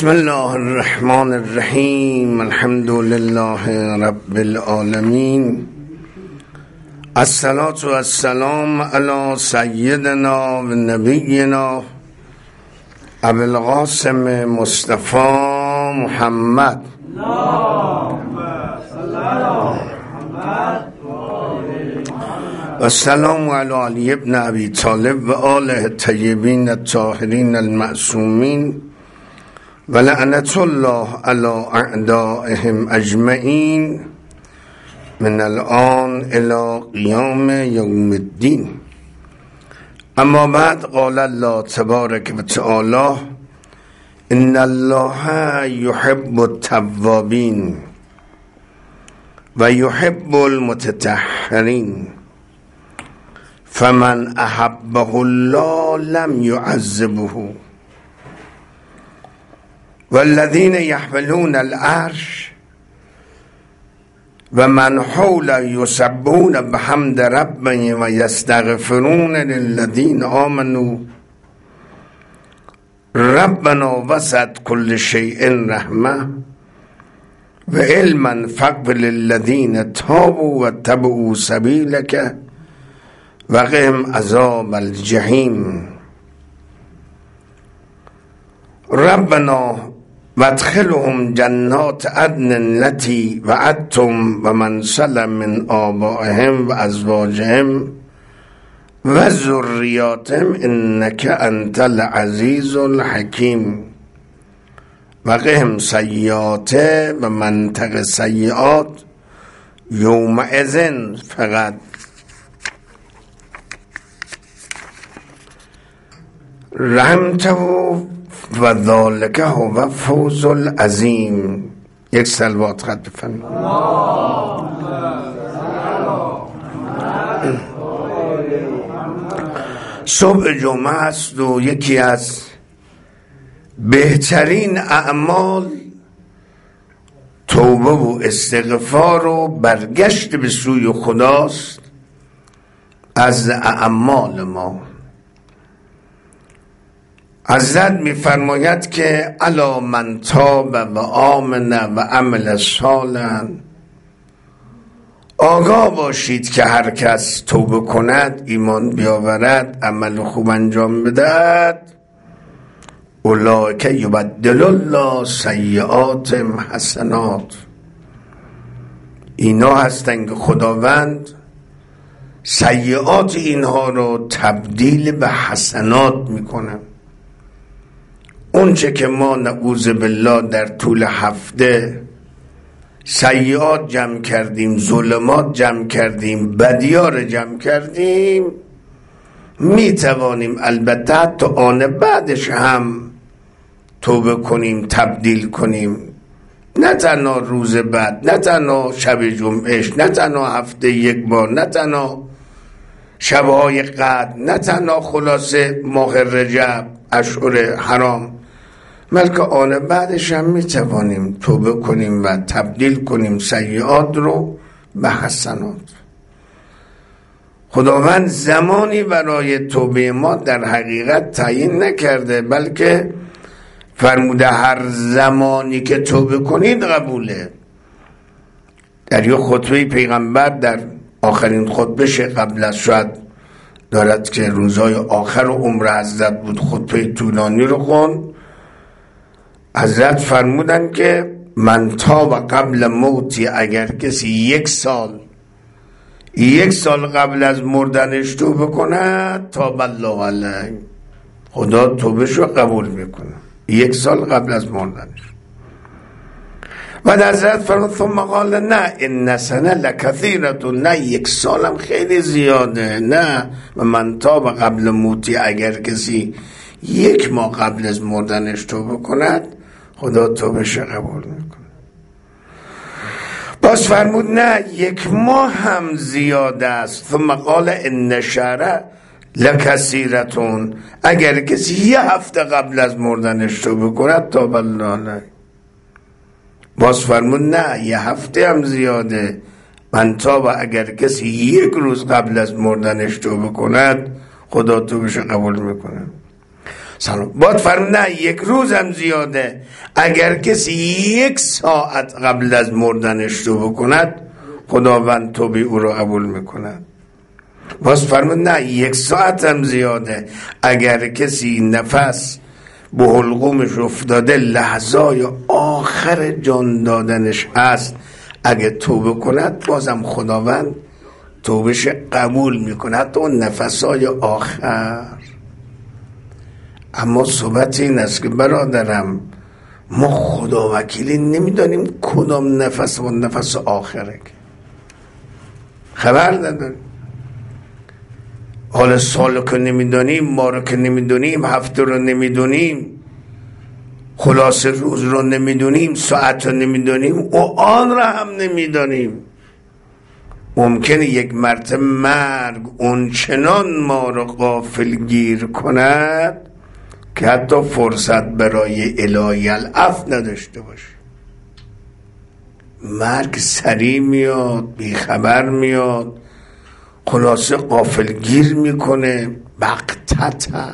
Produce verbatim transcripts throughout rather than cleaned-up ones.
بسم الله الرحمن الرحیم. الحمد لله رب العالمین. الصلاة والسلام علی سیدنا و نبینا ابی القاسم مصطفی محمد. و السلام علی علی ابن ابی طالب و آله الطیبین الطاهرین المعصومین و لعنت الله علی اعدائهم اجمعین من الان الی قیام یوم الدین. اما بعد، قال الله تبارک و تعالی: ان الله یحب التوابین و یحب المتطهرین فمن احبه الله لم يعذبه والذین یحملون العرش و من حوله یسبحون بحمد ربهم و یستغفرون للذین آمنوا ربنا وسعت كل شیء رحمة و علما فاغفر للذین تابوا واتبعوا سبیلک وقهم عذاب الجحیم. ربنا وادخلهم جنات عدن التي وعدتم ومن سلم من آبائهم وأزواجهم وذرياتهم إنك أنت العزيز الحكيم. وقهم سيئات ومن تق السيئات يومئذ فقط رحمته و ذالک هو فوز العظیم. یک صلوات خط بفرمایید. صبح جمعه است و یکی از بهترین اعمال توبه و استغفار و برگشت به سوی خداست از اعمال ما. حضرت می‌فرماید که الا من تاب و آمن و عمل صالحا، آگاه باشید که هر کس توبه کند، ایمان بیاورد، عمل خوب انجام بدهد، اولئک یبدل الله سیئاتهم حسنات، اینا هستند که خداوند سیئات اینها رو تبدیل به حسنات میکنه. اون چه که ما نعوذ بالله در طول هفته سیئات جمع کردیم، ظلمات جمع کردیم، بدیار جمع کردیم، می توانیم البته تا آن بعدش هم توبه کنیم، تبدیل کنیم. نه تنها روز بعد، نه تنها شب جمعهش، نه تنها هفته یک بار، نه تنها شبهای قدر، نه تنها خلاصه ماه رجب، اشهر حرام، بلکه آن بعدش هم می توانیم توبه کنیم و تبدیل کنیم سیئات رو به حسنات. خداوند زمانی برای توبه ما در حقیقت تعیین نکرده، بلکه فرموده هر زمانی که توبه کنید قبوله. در یک خطبه پیغمبر در آخرین خطبهش قبل از شاید دارد که روزهای آخر عمر حضرت بود، خطبه طولانی رو خوند. حضرت فرمودن که من تاب قبل موتی، اگر کسی یک سال یک سال قبل از مردنش توبه کنه تاب الله علیه، خدا توبهش رو قبول میکنه یک سال قبل از مردنش. و حضرت فرمود ثم قال نه ان سنه لکثیرة، نه یک سالم خیلی زیاده، نه من تاب قبل موتی، اگر کسی یک ماه قبل از مردنش توبه کند خدا توبهش قبول میکنه. باز فرمود نه یک ماه هم زیاده است. ثم قال ان شهر لکثیرة، اگر کسی یه هفته قبل از مردنش توبه کند تاب الله علیه. باز فرمود نه یه هفته هم زیاده، من تاب اگر کسی یک روز قبل از مردنش توبه کند خدا توبهش قبول میکنه. سلام باید فرمود نه یک روز هم زیاده، اگر کسی یک ساعت قبل از مردنش توبه کند خداوند توبه او را قبول میکند. باز فرمود نه یک ساعت هم زیاده، اگر کسی نفس به حلقومش افتاده لحظای آخر جان دادنش هست، اگه توبه کند بازم خداوند توبهش قبول میکند حتی اون نفسای آخر. اما صحبت این است که برادرم ما خدا وکیلی نمیدانیم کدام نفس و نفس آخره، خبر نداریم. حال سال رو که نمیدانیم، ما رو که نمیدانیم، هفته رو نمیدانیم، خلاص روز رو نمیدانیم، ساعت رو نمیدانیم، و آن رو هم نمیدانیم. ممکنه یک مرتبه مرگ اون چنان ما رو غافل گیر کند که حتی فرصت برای الهی العفو نداشته باشه. مرگ سریع میاد، بیخبر میاد، خلاصه غافلگیر میکنه بغتتا.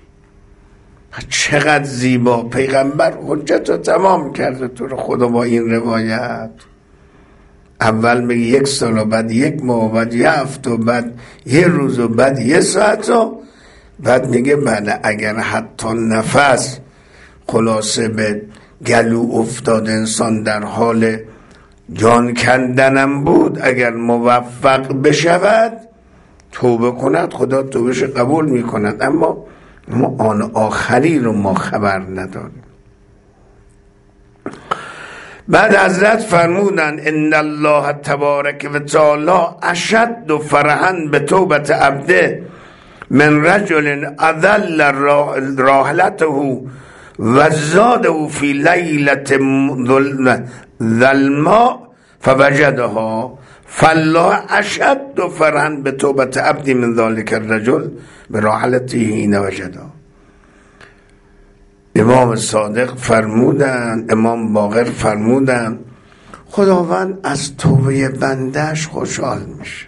چقدر زیبا پیغمبر حجت رو تمام کرده تو رو خدا با این روایت. اول میگه یک سال و بعد یک ماه و بعد یه هفته و بعد یه روز و بعد یه ساعت و بعد میگه بله اگر حتی نفس خلاصه به گلو افتاد انسان در حال جان کندنم بود، اگر موفق بشود توبه کند خدا توبهش قبول میکند. اما ما آن آخری رو ما خبر نداریم. بعد حضرت فرمودن ان الله تبارک و تعالی اشد فرحا به توبت عبده من رجل اذل راحلته و زاده فی لیلة ظلماء فوجدها فالله اشد فرحا به توبت عبد من ذلك الرجل براحلته حين وجدها. امام صادق فرمودن، امام باقر فرمودن خداوند از توبه بندش خوشحال میشه،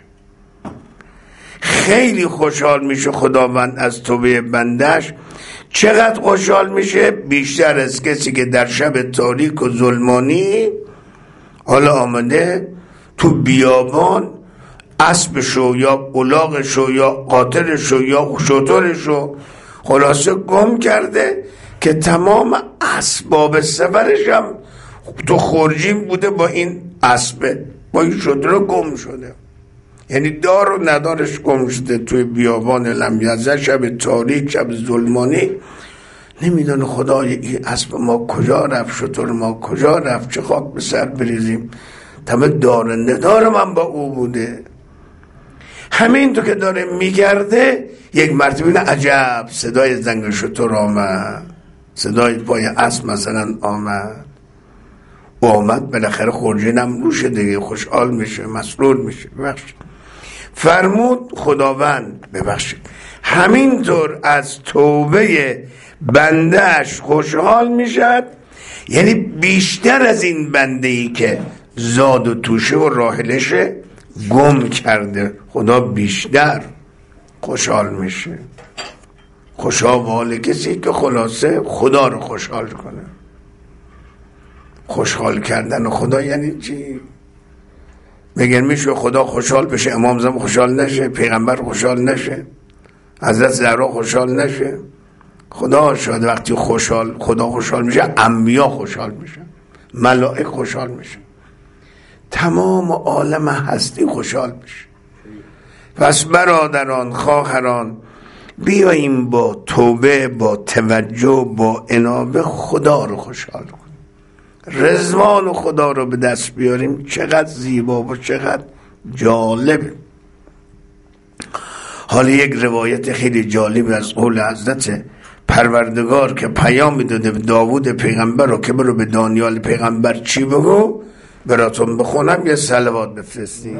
خیلی خوشحال میشه خداوند از توبه بندش. چقدر خوشحال میشه؟ بیشتر از کسی که در شب تاریک و ظلمانی حالا آمده تو بیابان اسبشو یا الاغشو یا قاطرشو یا شترشو خلاصه گم کرده که تمام اسباب سفرش هم تو خورجین بوده با این اسبه، با این شتر گم شده، یعنی دار و ندارش گم شده توی بیابان لمیزه شب تاریک شب ظلمانی. نمیدونه خدای این اسب ما کجا رفت، شتر ما کجا رفت، چه خاک به سر بریزیم، تمام دار و ندار من با او بوده. همین تو که داره میگرده یک مرتبه عجب صدای زنگ شتر آمد، صدای پای اسب مثلا آمد، و آمد بالاخره خورجینم روشه دیگه، خوشحال میشه، مسرور میشه. ببخشید فرمود خداوند ببخشید همینطور از توبه بندهش خوشحال میشد، یعنی بیشتر از این بنده ای که زاد و توشه و راحلشه گم کرده خدا بیشتر خوشحال میشه. خوشحال حال کسی که خلاصه خدا رو خوشحال کنه. خوشحال کردن خدا یعنی چی؟ بگن میشه خدا خوشحال بشه امام زمان خوشحال نشه، پیغمبر خوشحال نشه، حضرت زهرا خوشحال نشه؟ خدا شاید وقتی خوشحال خدا خوشحال میشه انبیا خوشحال میشه، ملائک خوشحال میشه، تمام عالم هستی خوشحال میشه. پس برادران خواهران بیاییم با توبه با توجه با انابه خدا رو خوشحال کنیم، رضوان خدا رو به دست بیاریم. چقدر زیبا و چقدر جالب. حالا یک روایت خیلی جالب از قول حضرت پروردگار که پیام داده به داوود پیغمبر رو که برو به دانیال پیغمبر چی بگو براتون بخونم، یه صلوات بفرستیم.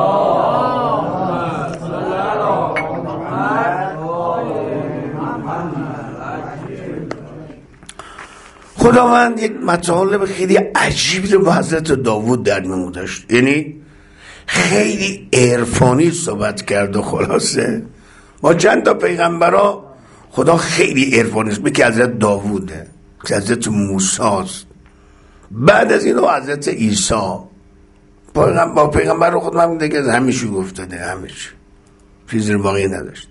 خداوند یک مطالب خیلی عجیبی رو با حضرت داوود در میون داشت، یعنی خیلی عرفانی صحبت کرد و خلاصه با چند تا پیغمبرها خدا خیلی عرفانیست، به که حضرت داووده، که حضرت موسیٰست، بعد از اینو حضرت عیسی. با پیغمبر رو خود من دیگه همیشه گفتده، همیشه چیزی رو باقی نداشت.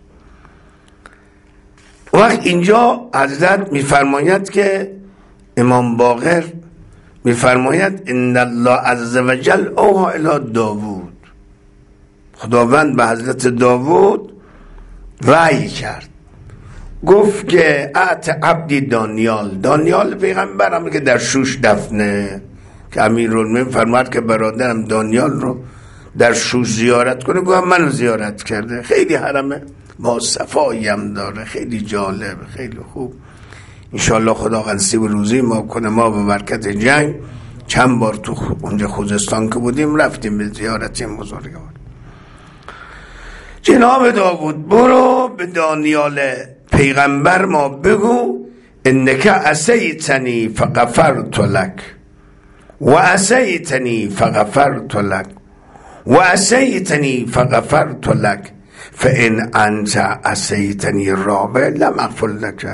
وقت اینجا حضرت میفرماید که امام باقر میفرماید ان الله عز وجل اوحی الی داوود، خداوند به حضرت داوود وحی کرد، گفت که اعط عبدی دانیال، دانیال پیغمبرم که در شوش دفنه، که امیرالمومنین فرمود که برادرم دانیال رو در شوش زیارت کنه، گفت منو زیارت کرده، خیلی حرمه با صفایی هم داره، خیلی جالب، خیلی خوب. انشالله خدا قنصیب روزی ما کنه، ما به برکت جنگ چند بار تو اونجا خوزستان که بودیم رفتیم به زیارت این بزرگوار. جناب داوود برو به دانیال پیغمبر ما بگو انک عصیتنی فغفرت لک و عصیتنی فغفرت لک و عصیتنی فغفرت لک فان انت عصیتنی الرابع لم اغفر لک.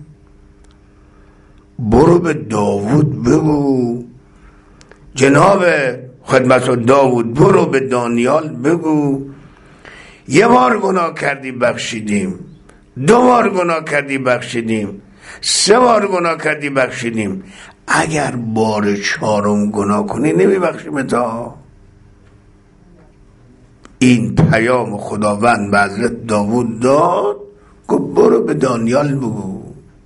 برو به داوود بگو، جناب خدمت داوود برو به دانیال بگو یه بار گناه کردی بخشیدیم، دو بار گناه کردی بخشیدیم، سه بار گناه کردی بخشیدیم، اگر بار چهارم گناه کنی نمیبخشیم تا. این پیام خداوند به حضرت داوود داد، گفت برو به دانیال بگو.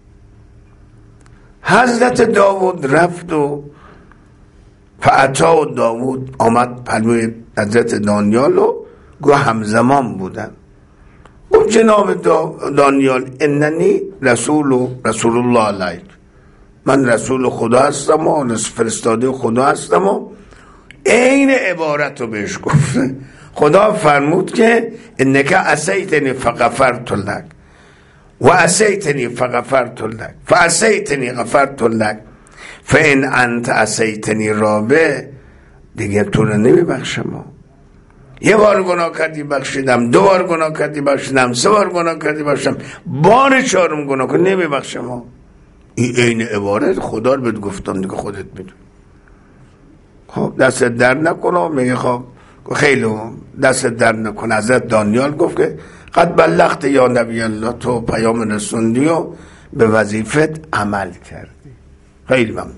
حضرت داوود رفت و فاتا و داوود آمد پلوی حضرت دانیال و گو همزمان بودن. گفت جناب دانیال اننی رسول و رسول الله علیک، من رسول خدا هستم و فرستاده خدا هستم و این عبارت رو بهش گفت. خدا فرمود که انک عصیتنی فغفرت لک و عصیتنی فغفرت لک فعصیتنی غفرت لک فان انت عصیتنی رابع، دیگه تو رو نمیبخشم. یه بار گناه کردی بخشیدم، دو بار گناه کردی بخشیدم، سه بار گناه کردی بخشیدم، بار چهارم گناه کنی نمیبخشم. این عین عبارت خدا رو بهت گفتم دیگه، خودت میدونی. خب دست در نکنه. میگه خب خیلی دست در نکنه. حضرت دانیال گفت که قد بلغت یا نبی الله، تو پیام رسوندی و به وظیفت عمل کردی، خیلی ممنون.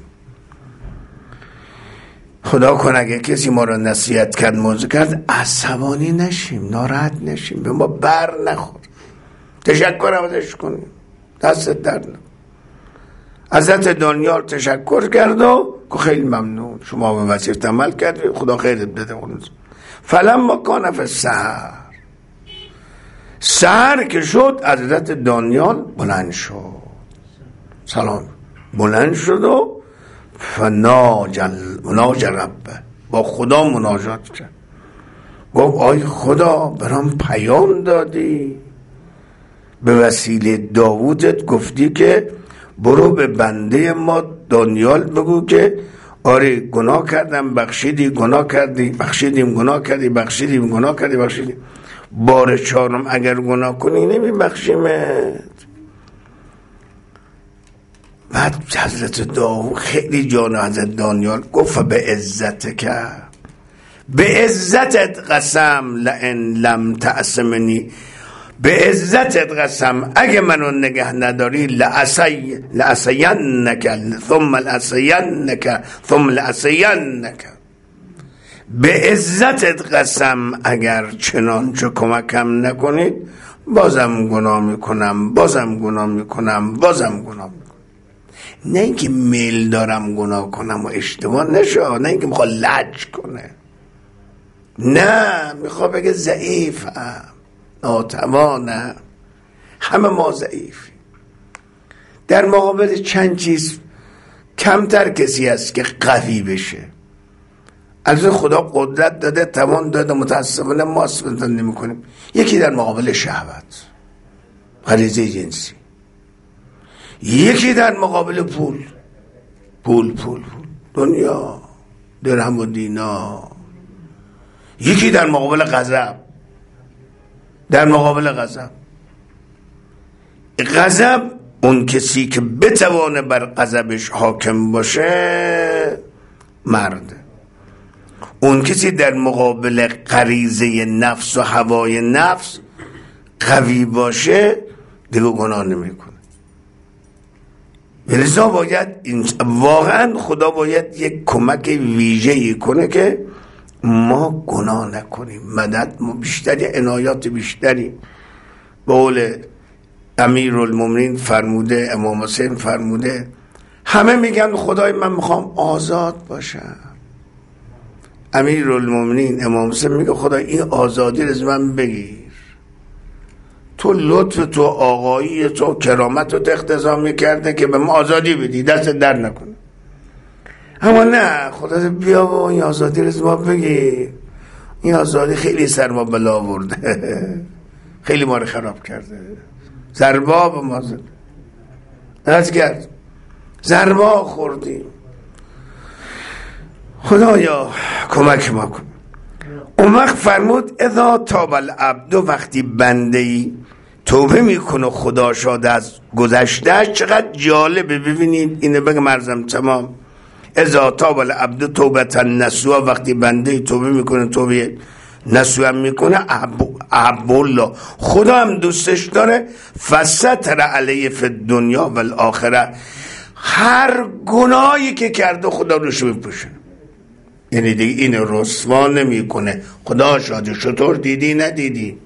خدا کنه اگه کسی ما رو نصیحت کرد، موضوع کرد، عصبانی نشیم، ناراحت نشیم، به ما بر نخور، تشکر ازش کنیم، دست در نکن. حضرت دانیال تشکر کرد و خیلی ممنون، شما به وظیفت عمل کردی، خدا خیرت بده. فلما کان فی السحر، سحر که شد حضرت دانیال بلند شد، سلام بلند شد و فناجل مناج ربه، با خدا مناجات کرد. گفت آی خدا برام پیام دادی، به وسیله داوودت گفتی که برو به بنده ما دانیال بگو که آره گناه کردم بخشیدی، گناه کردی بخشیدیم، گناه کردی بخشیدیم، گناه کردی بخشیدیم، بار چهارم اگر گناه کنی نمی بخشیمت. بعد حضرت داوود خیلی جان حضرت دانیال گفت به عزت که به عزتت قسم لئن لم تعصمنی، به عزتت قسم اگه منو نگه نداری لعصی لعصینک ثم لعصینک ثم لعصینک، به عزتت قسم اگر چنانچه کمکم نکنید بازم گناه میکنم، بازم گناه میکنم، بازم گناه میکنم. نه اینکه میل دارم گناه کنم و اشتباه نشه، نه اینکه میخواد لج کنه، نه میخواد بگه ضعیفم، ناتوانم، همه ما ضعیفی. در مقابل چند چیز کمتر کسی هست که قوی بشه. از خدا قدرت داده، توان داده، متاسفانه ما استفاده نمی کنیم. یکی در مقابل شهوت، غریزه جنسی، یکی در مقابل پول، پول پول پول دنیا، درهم و دینار، یکی در مقابل غضب، در مقابل غضب. غضب اون کسی که بتوانه بر غضبش حاکم باشه مرد. اون کسی در مقابل غریزه نفس و هوای نفس قوی باشه دیگه گناه نمیکنه. لذا باید این واقعا خدا باید یک کمک ویژه‌ای کنه که ما گناه نکنیم. مدد ما بیشتری، عنایات بیشتری. به قول امیرالمومنین فرموده، امام حسین فرموده، همه میگن خدای من میخوام آزاد باشم. امیرالمومنین امام حسین میگه خدای این آزادی رو از من بگیر. تو لطف تو، آقایی تو، کرامت تو اقتضا میکرده که به ما آزادی بدی، دست در نکنه. اما نه، خدا بیا و این آزادی رو از ما بگیر. این آزادی خیلی سر ما بلا آورده، خیلی ما رو خراب کرده. ضربا به ما زد، از کرد ضربا خوردیم. خدایا کمک ما کن. اون وقت فرمود اذا تاب العبد، وقتی بنده ای توبه میکنه خدا شاده از گذشته. چقدر جالبه، ببینید اینو بگم عرضم تمام. اذا تاب العبد توبه نسوها، وقتی بنده ای توبه میکنه توبه نسوها میکنه، احب الله، خدا هم دوستش داره. فستر علیه فی الدنیا و الاخره، هر گناهی که کرده خدا روش میپوشه. یعنی دیگه این رسوا نمیکنه. خدا شاده. شطور دیدی ندیدی؟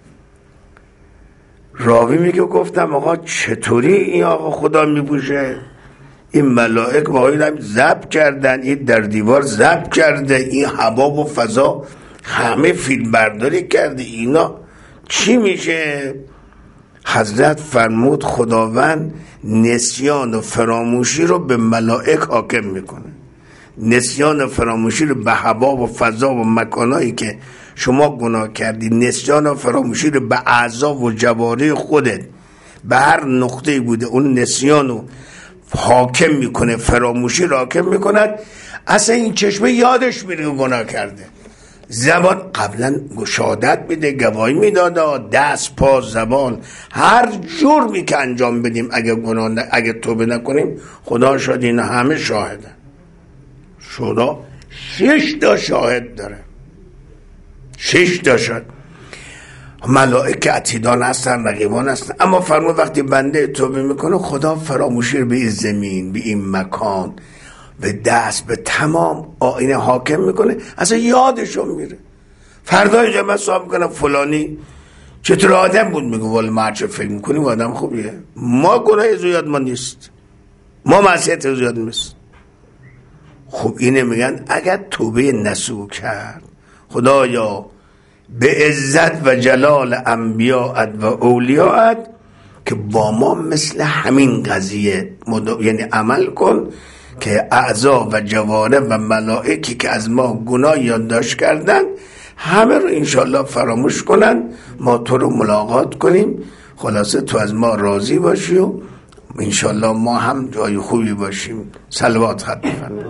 راوی میگه گفتم آقا چطوری این آقا خدا میپوشه؟ این ملائک با این هم ضبط کردن، این در دیوار ضبط کرده، این هوا و فضا همه فیلم برداری کرده، اینا چی میشه؟ حضرت فرمود خداوند نسیان و فراموشی رو به ملائک حاکم میکنه. نسیان و فراموشی رو به هوا و فضا و مکانایی که شما گناه کردی، نسیان و فراموشی رو به اعضا و جواره خودت، به هر نقطه بوده اون نسیان رو حاکم میکنه، فراموشی رو حاکم میکند. اصلا این چشمه یادش میره گناه کرده. زبان قبلا شهادت میده، گواهی میداده، دست، پا، زبان، هر جرمی که انجام بدیم اگه گناه ن... اگه توبه نکنیم خدا شاید اینا همه شاهدن. خدا شش تا شاهد داره، شش تا شاهد. ملائکه عتیدان هستن، رقیبان هستن. اما فرمود وقتی بنده توبه میکنه خدا فراموشی رو به این زمین، به این مکان، به دست، به تمام آینه حاکم میکنه، اصلا یادشون میره. فردای قیامت صاحب میکنه فلانی چطور آدم بود، میگه والا ما چه فکر میکنیم آدم خوبیه، ما گناه از یاد ما نیست، ما معصیت از یاد نیست. خب اینه میگن اگر توبه نسو کرد خدایا به عزت و جلال انبیاءت و اولیاءت که با ما مثل همین قضیه مد... یعنی عمل کن که اعضا و جواره و ملائکی که از ما گناه یادداشت کردن همه رو انشالله فراموش کنن، ما تو رو ملاقات کنیم. خلاصه تو از ما راضی باشی و انشالله ما هم جای خوبی باشیم. صلوات ختم فرمایید.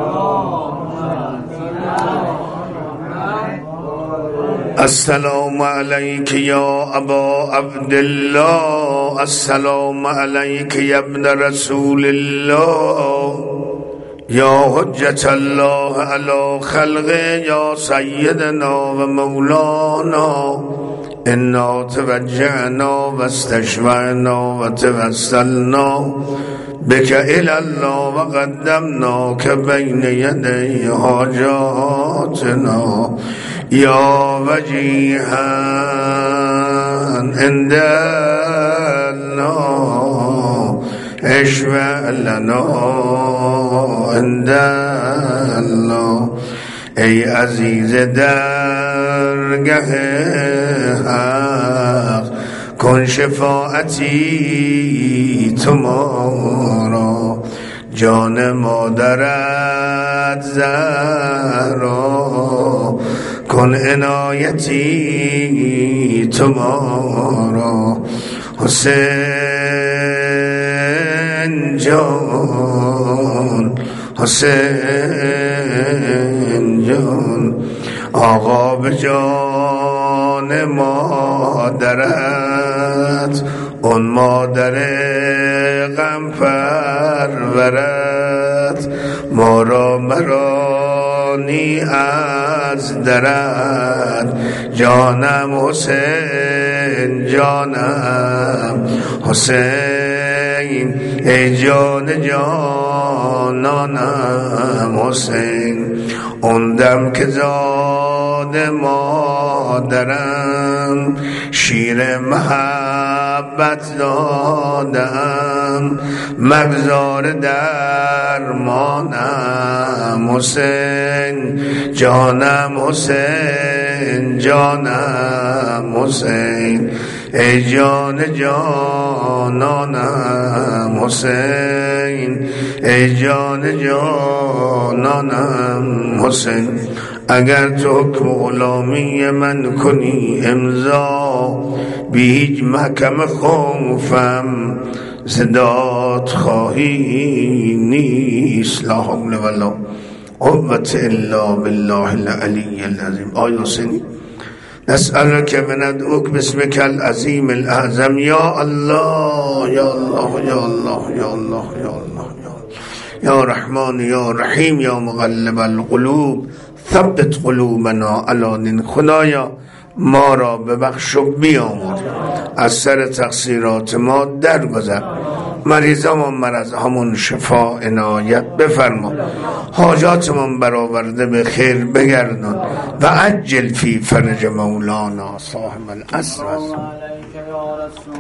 السلام علیک یا ابا عبدالله، السلام علیک یا ابن رسول الله، یا حجت الله علی خلقه، یا سیدنا و مولانا. انا توجهنا و استشفعنا و توسلنا بک الی الله و قدمناک بین یدی حاجاتنا یا وجیها عند الله اشفع لنا عند الله. ای عزیز درگه حق کن شفاعتی تو ما را، جان مادرت زهرا کن عنایتی تو ما را. حسین جان، حسین جان، آقا به جان مادرت اون مادر غم پرورد ما را مرانی از درد جانم حسین جانم حسین ای جان جانانم حسین اون دم که زاد مادرم شیر محبت دادم مگذار درمانم حسین جانم حسین جانم حسین ای جان جانانم حسین ای جان جانانم حسین اگر تو حکم غلامی من کنی امضا بی هیچ محکم خوفم زداد خواهی نیست لا حول ولا قوة الا بالله العلی العظیم. آیا حسینی نسألك وندعوك باسمك العظيم الأعظم يا الله يا الله يا الله يا الله يا الله يا رحمن يا رحيم يا مقلب القلوب ثبت قلوبنا على دین. خدایا ما را ببخش و بیامرز، از سر تقصیرات ما درگذر، مریضامون مرض همون شفا عنایت بفرما، حاجاتمون برآورده به خیر بگردان و عجل فی فرج مولانا صاحب العصر.